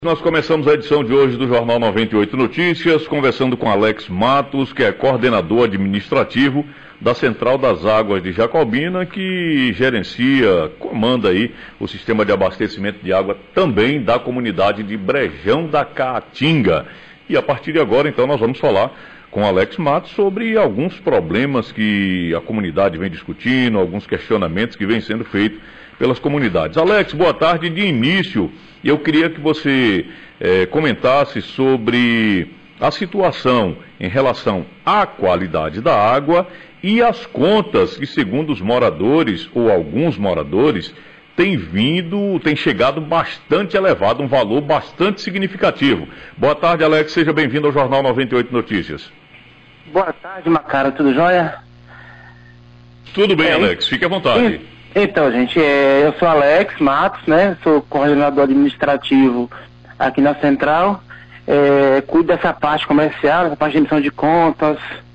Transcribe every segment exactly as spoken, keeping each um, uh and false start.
Nós começamos a edição de hoje do Jornal noventa e oito Notícias, conversando com Alex Matos, que é coordenador administrativo da Central das Águas de Jacobina, que gerencia, comanda aí o sistema de abastecimento de água também da comunidade de Brejão da Caatinga. E a partir de agora, então, nós vamos falar com Alex Matos sobre alguns problemas que a comunidade vem discutindo, alguns questionamentos que vêm sendo feitos pelas comunidades. Alex, boa tarde. De início, eu queria que você eh, comentasse sobre a situação em relação à qualidade da água e as contas que, segundo os moradores, ou alguns moradores, tem vindo, tem chegado bastante elevado, um valor bastante significativo. Boa tarde, Alex. Seja bem-vindo ao Jornal noventa e oito Notícias. Boa tarde, Macara. Tudo jóia? Tudo bem, é, Alex. Fique à vontade. E... Então, gente, é, eu sou Alex Matos, né? Sou coordenador administrativo aqui na Central. É, cuido dessa parte comercial, dessa parte de emissão de contas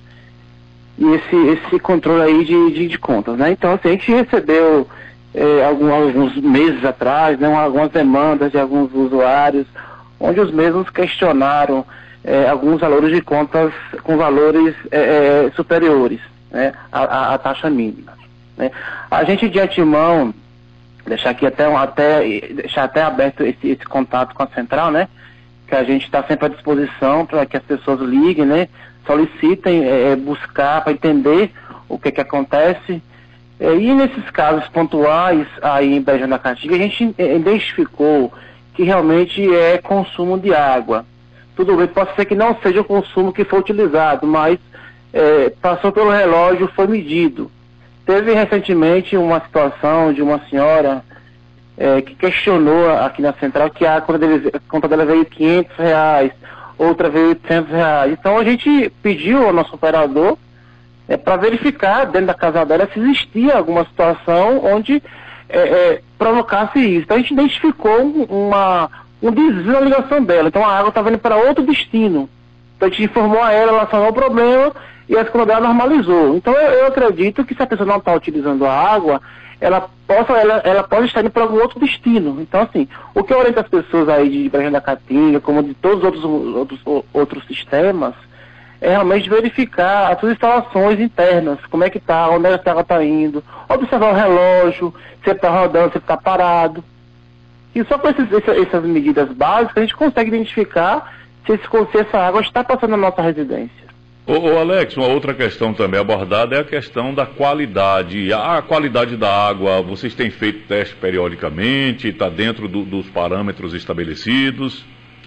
e esse, esse controle aí de, de, de contas, né? Então, assim, a gente recebeu é, algum, alguns meses atrás, né, algumas demandas de alguns usuários, onde os mesmos questionaram é, alguns valores de contas com valores é, é, superiores, né, à, à taxa mínima. Né? A gente de antemão, deixar aqui até, até, deixar até aberto esse, esse contato com a Central, né? Que a gente está sempre à disposição para que as pessoas liguem, né? Solicitem é, buscar para entender o que que acontece. É, e nesses casos pontuais aí em Brejão da Caatinga, a gente identificou que realmente é consumo de água. Tudo bem, pode ser que não seja o consumo que foi utilizado, mas é, passou pelo relógio, foi medido. Teve recentemente uma situação de uma senhora é, que questionou aqui na Central que a conta, dele, a conta dela veio quinhentos reais, outra veio oitocentos reais. Então a gente pediu ao nosso operador é, para verificar dentro da casa dela se existia alguma situação onde é, é, provocasse isso. Então a gente identificou uma, um desvio na ligação dela. Então a água estava indo para outro destino. Então a gente informou a ela, relacionou o problema e a conta dela normalizou. Então eu, eu acredito que se a pessoa não está utilizando a água, ela, possa, ela, ela pode estar indo para algum outro destino. Então assim, o que eu oriento as pessoas aí de Brejão da Caatinga, como de todos os outros, outros, outros sistemas, é realmente verificar as suas instalações internas, como é que está, onde a água está indo, observar o relógio, se ele está rodando, se ele está parado. E só com esses, essas medidas básicas a gente consegue identificar se, esse, se essa água está passando na nossa residência. Ô, ô Alex, uma outra questão também abordada é a questão da qualidade. A qualidade da água, vocês têm feito teste periodicamente? Está dentro do, dos parâmetros estabelecidos?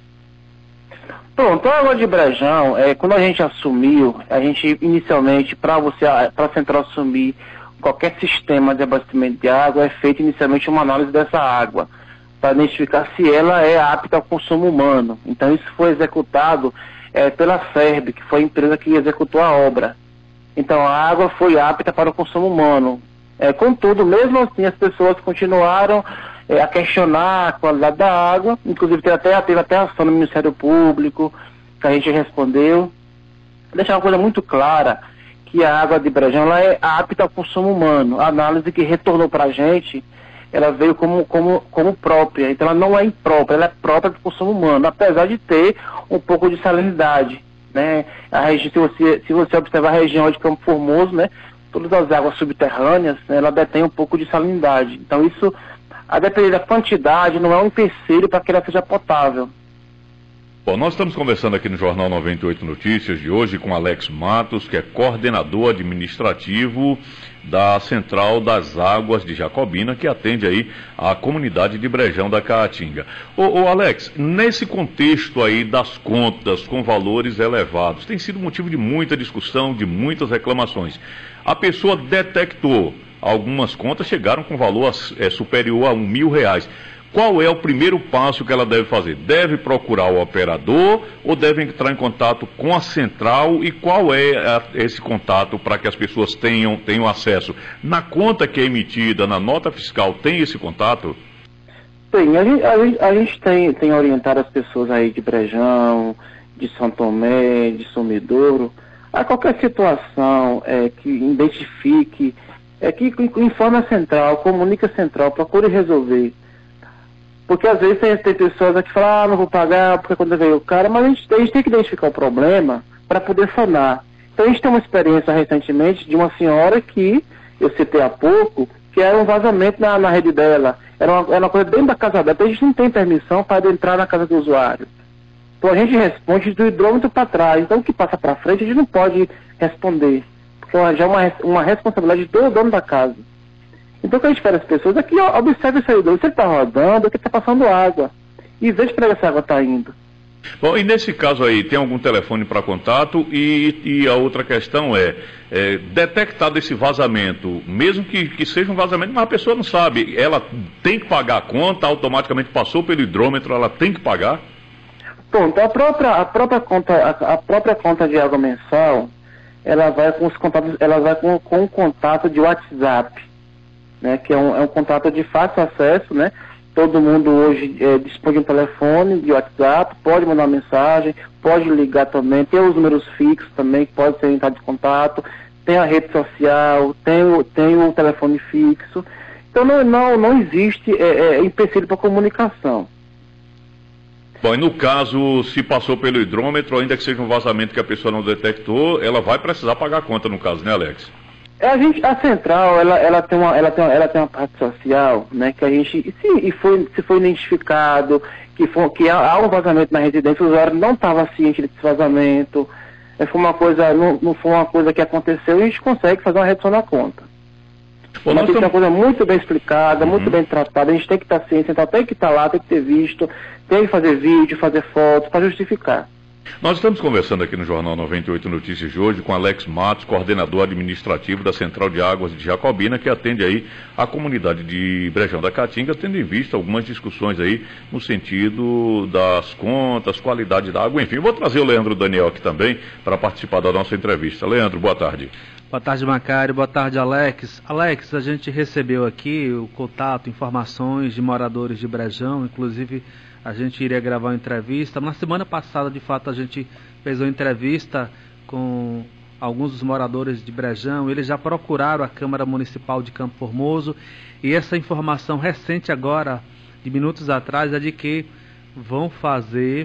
Pronto, a água de Brejão, é, quando a gente assumiu, a gente inicialmente, para você, para a Central assumir qualquer sistema de abastecimento de água, é feita inicialmente uma análise dessa água, para identificar se ela é apta ao consumo humano. Então isso foi executado É, pela FERB, que foi a empresa que executou a obra. Então a água foi apta para o consumo humano. É, contudo, mesmo assim, as pessoas continuaram é, a questionar a qualidade da água, inclusive teve até, teve até ação no Ministério Público, que a gente respondeu. Deixar uma coisa muito clara, que a água de Brejão ela é apta ao consumo humano. A análise que retornou para a gente, ela veio como, como, como própria, então ela não é imprópria, ela é própria do consumo humano, apesar de ter um pouco de salinidade, né? A região, se você, se você observar a região de Campo Formoso, né, todas as águas subterrâneas, né, ela detém um pouco de salinidade, então isso, a depender da quantidade, não é um empecilho para que ela seja potável. Bom, nós estamos conversando aqui no Jornal noventa e oito Notícias de hoje com Alex Matos, que é coordenador administrativo da Central das Águas de Jacobina, que atende aí a comunidade de Brejão da Caatinga. Ô, ô Alex, nesse contexto aí das contas com valores elevados, tem sido motivo de muita discussão, de muitas reclamações. A pessoa detectou, algumas contas chegaram com valor é, superior a um mil reais. Qual é o primeiro passo que ela deve fazer? Deve procurar o operador ou deve entrar em contato com a central? E qual é a, esse contato para que as pessoas tenham, tenham acesso? Na conta que é emitida, na nota fiscal, tem esse contato? Tem, a gente, a gente, a gente tem, tem orientado as pessoas aí de Brejão, de São Tomé, de Sumidouro, a qualquer situação é, que identifique, é, que informe a central, comunique a central, procure resolver. Porque às vezes tem, tem pessoas que falam, ah, não vou pagar porque quando veio o cara, mas a gente, a gente tem que identificar o problema para poder sanar. Então a gente tem uma experiência recentemente de uma senhora que, eu citei há pouco, que era um vazamento na, na rede dela. Era uma, era uma coisa dentro da casa dela. Então a gente não tem permissão para entrar na casa do usuário. Então a gente responde do hidrômetro para trás. Então o que passa para frente a gente não pode responder. Porque já é uma, uma responsabilidade do dono da casa. Então o que a gente espera as pessoas é que observe esse hidrômetro. Se ele está rodando, é que está passando água. E veja para ver se a água está indo. Bom, e nesse caso aí, tem algum telefone para contato? E, e a outra questão é, é, detectado esse vazamento, mesmo que, que seja um vazamento, mas a pessoa não sabe, ela tem que pagar a conta, automaticamente passou pelo hidrômetro, ela tem que pagar? Pronto, a própria, a própria, conta, a, a própria conta de água mensal, ela vai com os contatos, ela vai com, com um contato de WhatsApp, né, que é um, é um contato de fácil acesso, né? Todo mundo hoje é, dispõe de um telefone, de WhatsApp, pode mandar uma mensagem, pode ligar também, tem os números fixos também, que pode ser entrado de contato, tem a rede social, tem o, tem o telefone fixo. Então não, não, não existe é, é, empecilho para comunicação. Bom, e no caso, se passou pelo hidrômetro, ainda que seja um vazamento que a pessoa não detectou, ela vai precisar pagar a conta no caso, né, Alex? A, gente, a central, ela, ela, tem uma, ela, tem uma, ela tem uma parte social, né, que a gente, e se, e foi, se foi identificado que, foi, que há, há um vazamento na residência, o usuário não estava ciente desse vazamento, é, foi uma coisa, não, não foi uma coisa que aconteceu, e a gente consegue fazer uma redução na conta. Bom, mas tem que ser uma coisa muito bem explicada, uhum. muito bem tratada, a gente tem que estar ciente, então tem que estar lá, tem que ter visto, tem que fazer vídeo, fazer fotos, para justificar. Nós estamos conversando aqui no Jornal noventa e oito Notícias de hoje com Alex Matos, coordenador administrativo da Central de Águas de Jacobina, que atende aí a comunidade de Brejão da Caatinga, tendo em vista algumas discussões aí no sentido das contas, qualidade da água, enfim. Eu vou trazer o Leandro Daniel aqui também para participar da nossa entrevista. Leandro, boa tarde. Boa tarde, Macário. Boa tarde, Alex. Alex, a gente recebeu aqui o contato, informações de moradores de Brejão, inclusive a gente iria gravar uma entrevista. Na semana passada, de fato, a gente fez uma entrevista com alguns dos moradores de Brejão. Eles já procuraram a Câmara Municipal de Campo Formoso e essa informação recente agora, de minutos atrás, é de que vão fazer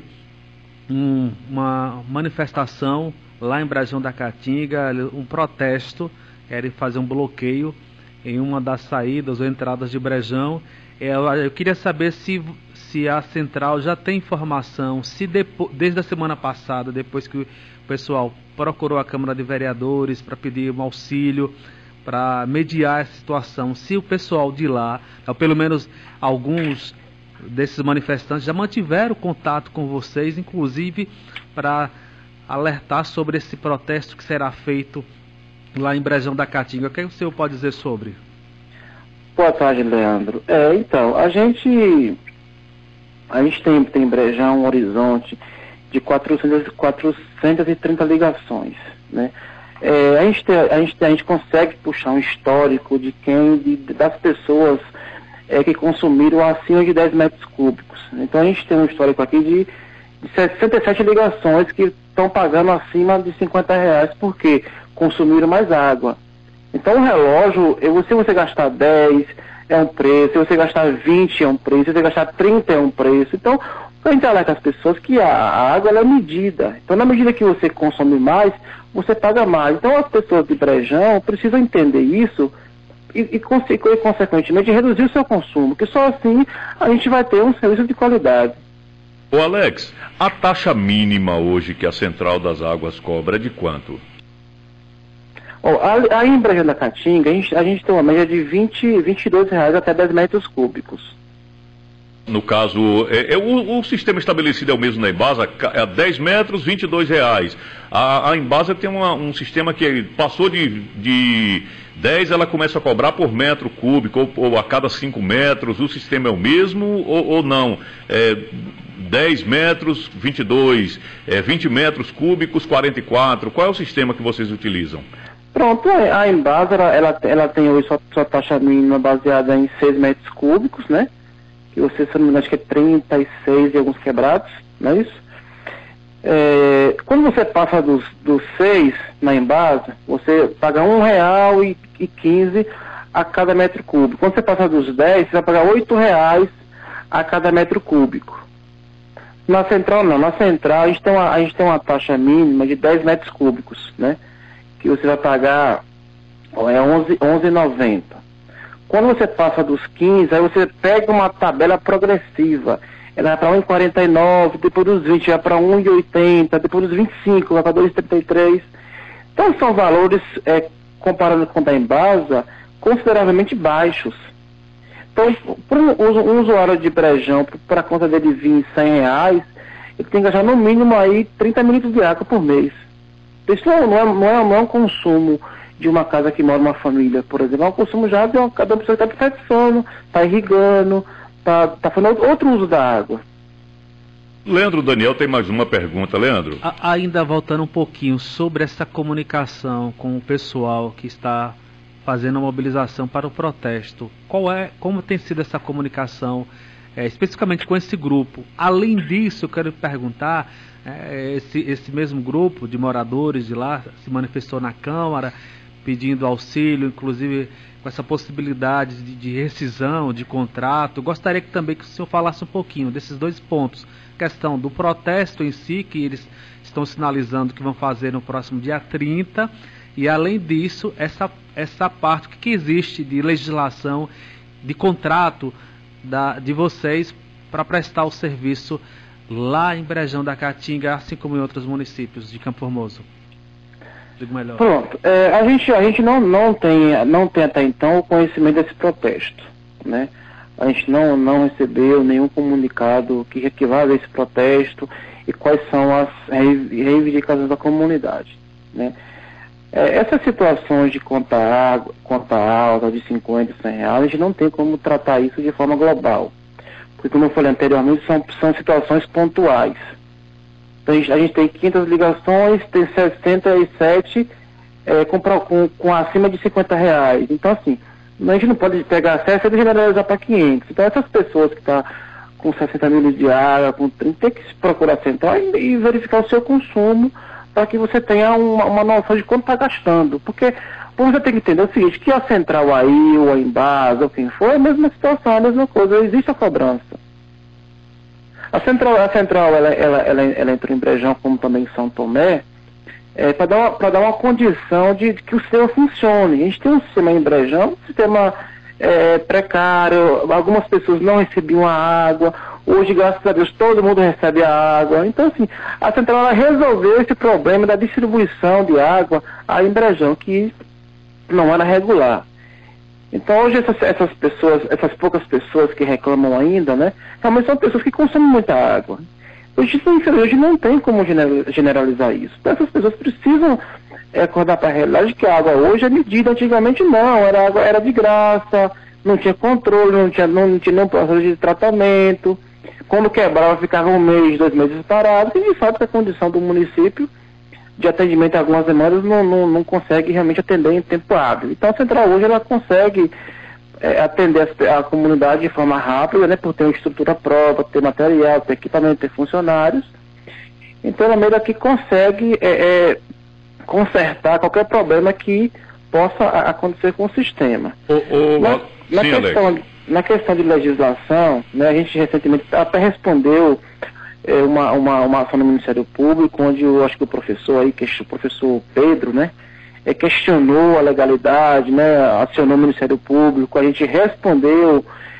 um, uma manifestação lá em Brejão da Caatinga, um protesto, querem fazer um bloqueio em uma das saídas ou entradas de Brejão. Eu, eu queria saber se, se a central já tem informação, se depo, desde a semana passada, depois que o pessoal procurou a Câmara de Vereadores para pedir um auxílio, para mediar essa situação, se o pessoal de lá, ou pelo menos alguns desses manifestantes, já mantiveram contato com vocês, inclusive para alertar sobre esse protesto que será feito lá em Brejão da Caatinga. O que o senhor pode dizer sobre? Boa tarde, Leandro. É, então, a gente a gente tem, tem em Brejão um horizonte de quatrocentas, quatrocentas e trinta ligações, né? É, a, gente tem, a, gente, a gente consegue puxar um histórico de quem, de, das pessoas é, que consumiram acima de dez metros cúbicos. Então a gente tem um histórico aqui de, de sessenta e sete ligações que estão pagando acima de cinquenta reais porque consumiram mais água. Então o relógio, se você gastar dez é um preço, se você gastar vinte é um preço, se você gastar trinta é um preço. Então a gente alerta as pessoas que a, a água ela é medida. Então na medida que você consome mais, você paga mais. Então as pessoas de Brejão precisam entender isso e, e, e consequentemente reduzir o seu consumo, que só assim a gente vai ter um serviço de qualidade. Ô Alex, a taxa mínima hoje que a Central das Águas cobra é de quanto? Oh, aí em Brejão da Caatinga, a gente, a gente tem uma média de vinte, vinte e dois reais até dez metros cúbicos. No caso, é, é, o, o sistema estabelecido é o mesmo na Embasa, é dez metros, vinte e dois reais. A, a Embasa tem uma, um sistema que passou de, de dez, ela começa a cobrar por metro cúbico, ou, ou a cada cinco metros, o sistema é o mesmo ou, ou não? É, dez metros, vinte e dois, é, vinte metros cúbicos, quarenta e quatro. Qual é o sistema que vocês utilizam? Pronto, a Embasa, ela, ela tem hoje sua, sua taxa mínima baseada em seis metros cúbicos, né? Que você, se não me engano, acho que é trinta e seis e alguns quebrados, não é isso? É, quando você passa dos, dos seis na Embasa, você paga um real e quinze a cada metro cúbico. Quando você passa dos dez, você vai pagar oito reais a cada metro cúbico. Na central não, na central a gente tem uma, a gente tem uma taxa mínima de dez metros cúbicos, né? Que você vai pagar ó, é onze reais e noventa centavos. Quando você passa dos quinze, aí você pega uma tabela progressiva. Ela vai para um real e quarenta e nove centavos, depois dos vinte vai para um real e oitenta centavos, depois dos vinte e cinco vai para dois reais e trinta e três centavos. Então são valores, é, comparando com o da Embasa, consideravelmente baixos. Então, para um usuário de brejão, para a conta dele vir cem reais, ele tem que gastar no mínimo aí trinta minutos de água por mês. Isso não é, não é, não é, não é um consumo de uma casa que mora uma família, por exemplo. É um consumo já de uma, cada pessoa que está desperdiçando, está irrigando, está tá fazendo outro uso da água. Leandro Daniel tem mais uma pergunta, Leandro. A, ainda voltando um pouquinho sobre essa comunicação com o pessoal que está fazendo a mobilização para o protesto. Qual é, como tem sido essa comunicação, é, especificamente com esse grupo? Além disso, eu quero perguntar, é, esse, esse mesmo grupo de moradores de lá se manifestou na Câmara, pedindo auxílio, inclusive com essa possibilidade de, de rescisão de contrato. Gostaria que também que o senhor falasse um pouquinho desses dois pontos. Questão do protesto em si, que eles estão sinalizando que vão fazer no próximo dia trinta, e além disso, essa, essa parte que existe de legislação, de contrato da, de vocês para prestar o serviço lá em Brejão da Caatinga, assim como em outros municípios de Campo Formoso. Digo melhor. Pronto, é, a gente, a gente não, não, tem, não tem até então o conhecimento desse protesto, né? A gente não, não recebeu nenhum comunicado que, que vá haver esse protesto e quais são as reivindicações da comunidade, né? É, essas situações de conta, água, conta alta, de cinquenta, cem reais, a gente não tem como tratar isso de forma global. Porque, como eu falei anteriormente, são, são situações pontuais. Então, a gente, a gente tem quinhentas ligações, tem sessenta e sete é, com, com, com acima de cinquenta reais. Então, assim, a gente não pode pegar acesso e generalizar para quinhentos. Então, essas pessoas que estão com sessenta mil de água, com trinta, tem que procurar a central e, e verificar o seu consumo, para que você tenha uma, uma noção de quanto está gastando. Porque você tem que entender o seguinte, que a central aí, ou a Embasa, ou quem for, é a mesma situação, a mesma coisa, existe a cobrança. A central, a central ela, ela, ela, ela entrou em Brejão, como também em São Tomé, é, para dar, uma, dar uma condição de, de que o sistema funcione. A gente tem um sistema em Brejão, um sistema é, precário, algumas pessoas não recebiam a água. Hoje, graças a Deus, todo mundo recebe a água. Então, assim, a central ela resolveu esse problema da distribuição de água aí em Brejão, que não era regular. Então, hoje, essas, essas pessoas, essas poucas pessoas que reclamam ainda, né, realmente são pessoas que consomem muita água. Hoje, hoje não tem como generalizar isso. Então, essas pessoas precisam é, acordar para a realidade que a água hoje é medida. Antigamente, não. Era, água, era de graça, não tinha controle, não tinha, não tinha nenhum processo de tratamento. Quando quebrava, ficava um mês, dois meses parado, e de fato a condição do município de atendimento a algumas demandas não, não, não consegue realmente atender em tempo hábil. Então a central hoje ela consegue é, atender a, a comunidade de forma rápida, né, por ter uma estrutura própria, ter material, ter equipamento, ter funcionários. Então ela meio que consegue é, é, consertar qualquer problema que possa acontecer com o sistema. O, o, na, na sim, questão Alex. Na questão de legislação, né, a gente recentemente até respondeu é, uma, uma, uma ação no Ministério Público, onde eu acho que o professor aí, que, o professor Pedro, né, é, questionou a legalidade, né, acionou o Ministério Público, a gente respondeu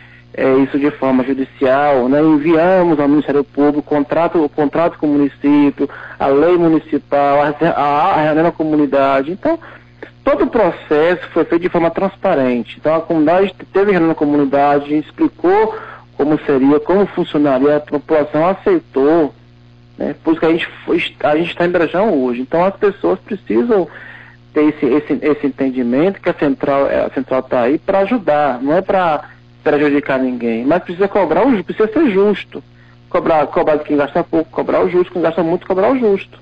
é, isso de forma judicial, né, enviamos ao Ministério Público o contrato, o contrato com o município, a lei municipal, a, a, a reunião da comunidade. Então, todo o processo foi feito de forma transparente. Então a comunidade teve reunião na comunidade, a gente explicou como seria, como funcionaria, a população aceitou, né? Por isso que a gente foi, a gente está em Brejão hoje. Então as pessoas precisam ter esse, esse, esse entendimento que a central a central está aí para ajudar, não é para prejudicar ninguém, mas precisa cobrar o justo, precisa ser justo. Cobrar, cobrar de quem gasta pouco, cobrar o justo, quem gasta muito, cobrar o justo.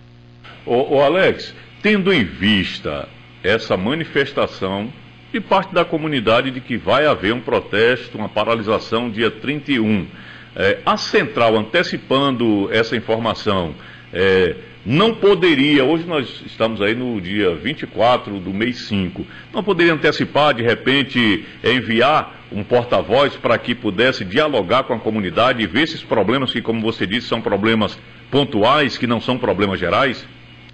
Ô, ô Alex, tendo em vista essa manifestação de parte da comunidade de que vai haver um protesto, uma paralisação dia trinta e um. É, a central, antecipando essa informação, é, não poderia, hoje nós estamos aí no dia vinte e quatro do mês cinco, não poderia antecipar, de repente, enviar um porta-voz para que pudesse dialogar com a comunidade e ver esses problemas que, como você disse, são problemas pontuais, que não são problemas gerais?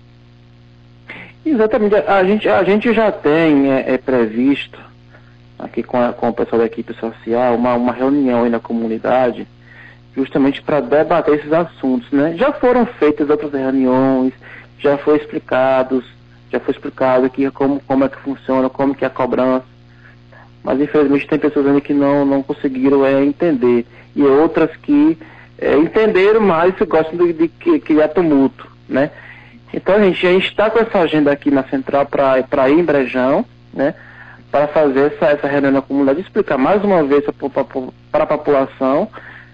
Exatamente. A gente, a gente já tem é, é previsto, aqui com, a, com o pessoal da equipe social, uma, uma reunião aí na comunidade, justamente para debater esses assuntos, né? Já foram feitas outras reuniões, já foi explicados, já foi explicado aqui como, como é que funciona, como que é a cobrança, mas infelizmente tem pessoas ainda que não, não conseguiram é, entender, e outras que é, entenderam, mas gostam de, de criar tumulto, né? Então a gente a gente está com essa agenda aqui na central para ir em Brejão, né? Para fazer essa, essa reunião na comunidade, explicar mais uma vez para a população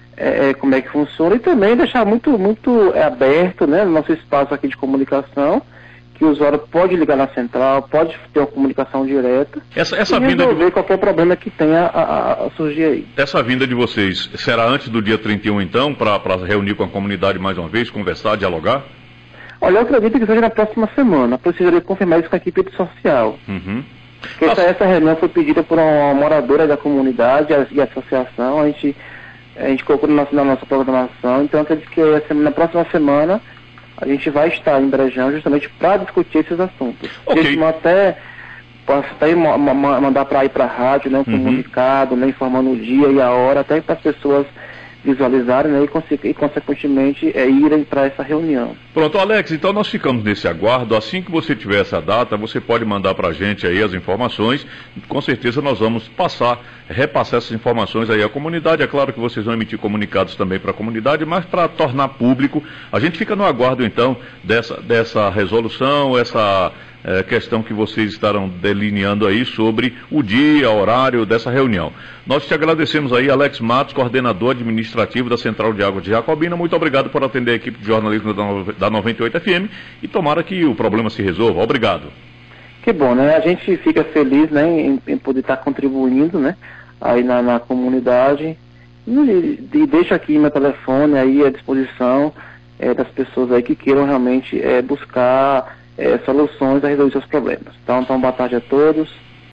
É, como é que funciona, e também deixar muito, muito é, aberto, né, o nosso espaço aqui de comunicação, que o usuário pode ligar na central, pode ter uma comunicação direta essa, essa e vinda resolver de... qualquer problema que tenha a, a, a surgir aí. Essa vinda de vocês será antes do dia trinta e um, então, para reunir com a comunidade mais uma vez, conversar, dialogar? Olha, eu acredito que seja na próxima semana. Precisaria confirmar isso com a equipe social. Uhum. Porque essa, essa reunião foi pedida por uma moradora da comunidade e a associação. A gente A gente colocou na nossa, na nossa programação, então acredito que na próxima semana a gente vai estar em Brejão justamente para discutir esses assuntos. Okay. A gente até posso até mandar para ir para a rádio, né, um uhum. comunicado, né, informando o dia e a hora, até para as pessoas visualizarem, né, e, e consequentemente é, irem para essa reunião. Pronto, Alex, então nós ficamos nesse aguardo. Assim que você tiver essa data, você pode mandar para a gente aí as informações. Com certeza nós vamos passar, repassar essas informações aí à comunidade. É claro que vocês vão emitir comunicados também para a comunidade, mas para tornar público, a gente fica no aguardo então dessa, dessa resolução, essa é, questão que vocês estarão delineando aí sobre o dia, horário dessa reunião. Nós te agradecemos aí, Alex Matos, coordenador administrativo da Central de Águas de Jacobina. Muito obrigado por atender a equipe de jornalismo da noventa e oito F M e tomara que o problema se resolva. Obrigado. Que bom, né? A gente fica feliz, né, em, em poder estar contribuindo, né, aí na, na comunidade. E, e deixo aqui meu telefone aí à disposição é, das pessoas aí que queiram realmente é, buscar é, soluções a resolver seus problemas. Então, então, boa tarde a todos.